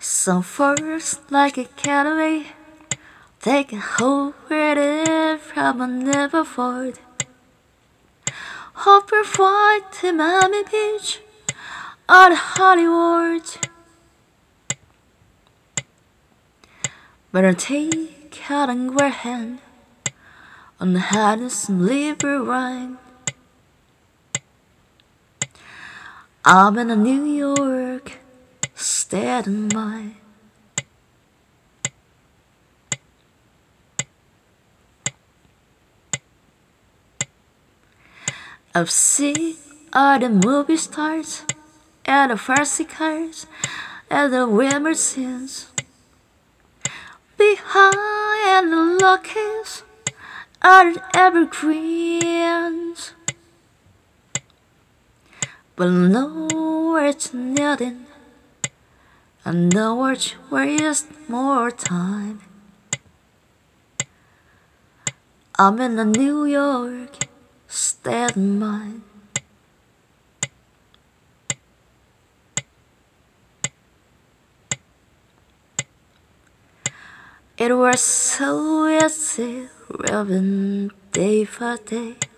Some force like a cutaway, take a hold with it from a never void. Hopper flight to Miami Beach or the Hollywood. But I take out and grab hand on the hardest and liver wine. I'm in New York, state of mind. I've seen all the movie stars and the fancy cars and the limousines. Behind the lockers are the evergreens. But nowhere to nothing, and nowhere to waste more time. I'm in a New York state of mind. It was so easy, living day for day.